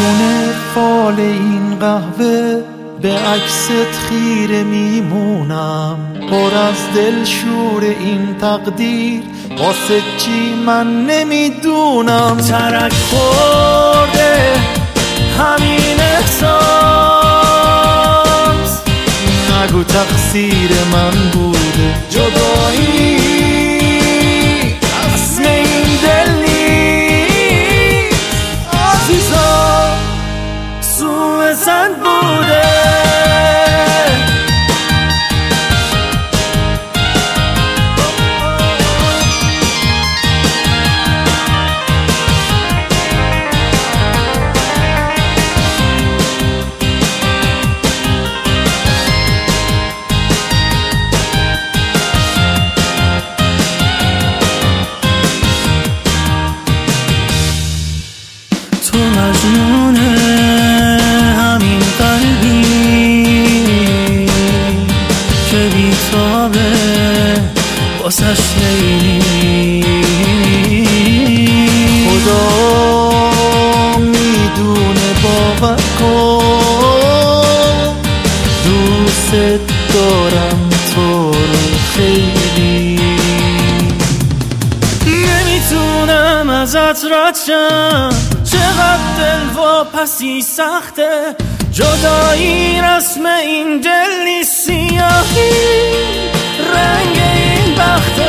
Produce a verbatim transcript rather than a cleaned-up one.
میونه فال این قهوه به عکست خیره میمونم، پر از دل شور این تقدیر واسه چی من نمیدونم. ترک خورده همین احساس، نگو تقصیر من بوده جدایی اصل این دل نیست عزیزا، سوء زن بوده. تو مجنون همین قلبی که بیتابه واسش لیلی. خدا میدونه باور کن دوست دارم تو رو خیلی. نمیتونم ازت رد شم، چقدر دل واپسی سخته، جدایی رسم این دل نیست، سیاهی رنگ این بخته.